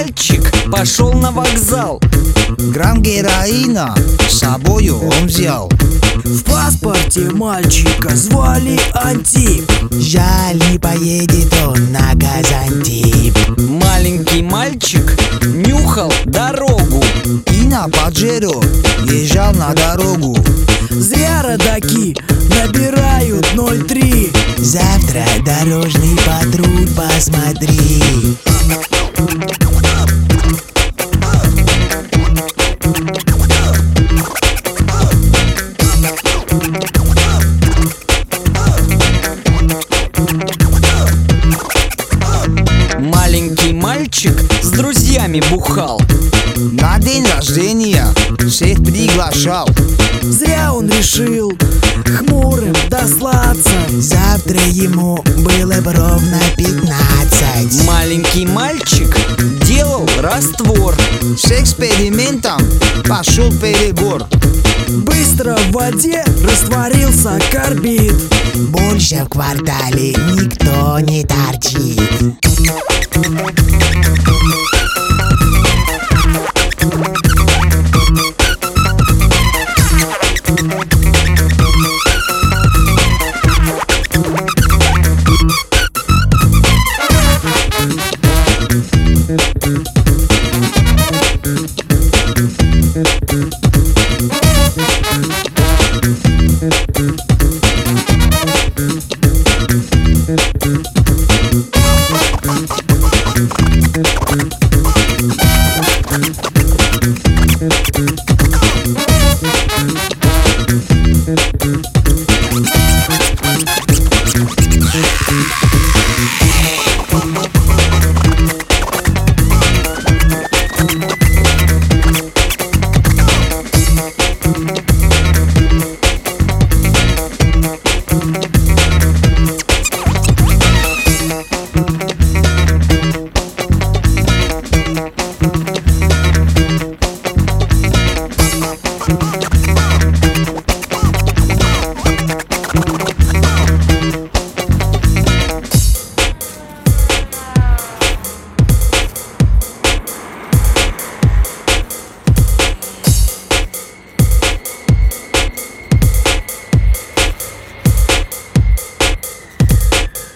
мальчик пошел на вокзал. Грамм героина с собою он взял. В паспорте мальчика звали Антип. Жаль, не поедет он на Газантип. Маленький мальчик нюхал дорогу И на Паджеро езжал на дорогу. Зря родаки набирают 03. Завтра дорожный патруль посмотри. Маленький мальчик с друзьями бухал. На день рождения всех приглашал. Зря он решил хмурым дослаться. Завтра ему было бы ровно 15. Маленький мальчик делал раствор. С экспериментом пошел перебор. Быстро в воде растворился карбид. Больше в квартале никто не торчит.